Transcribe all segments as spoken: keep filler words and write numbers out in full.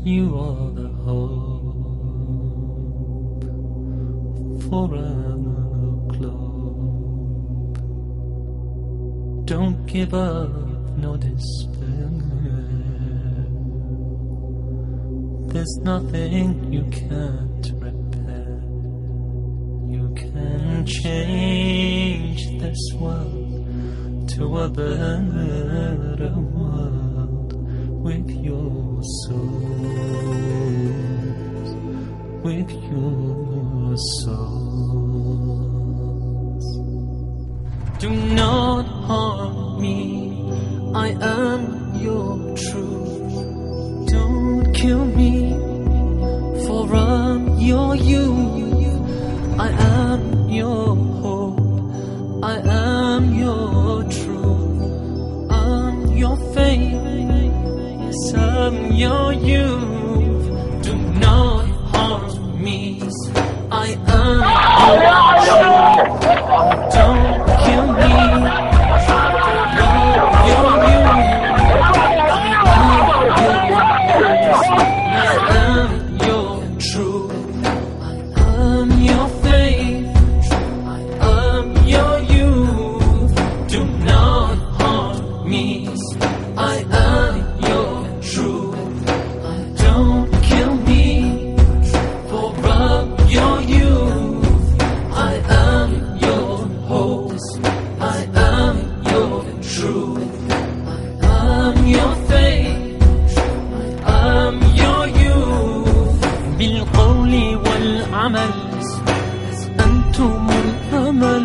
You are the hope for our globe. Don't give up, no despair. There's nothing you can't repair. You can change this world to a better world with your souls, with your souls. Do not harm me, I am your truth. Don't kill me, for I'm your youth. I am your hope, I am your truth. I'm your faith, yes, I'm your youth. Do not harm me, I am your truth. Don't kill me, you're your youth. أنتم الأمل.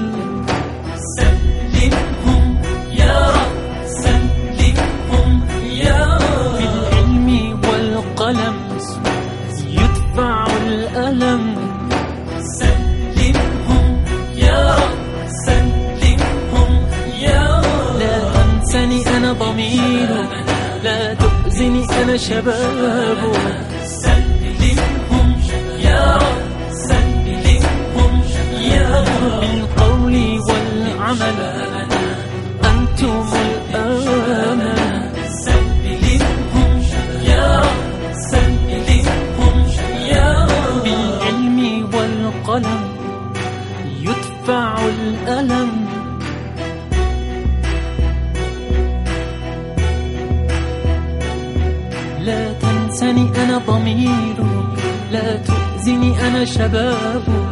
سلمهم يا رب، سلمهم يا رب. بالعلم والقلم يدفع الألم. سلمهم يا رب، سلمهم يا رب. لا تنسني أنا ضميرك، لا تؤذني أنا شبابك. سلمهم يا رب، بالقول والعمل أنتم الأمل. سلمهم يا رب، سلمهم يا رب. بالعلم والقلم يدفع الألم. لا تنسني أنا ضميرك، لا تؤذني أنا شبابك.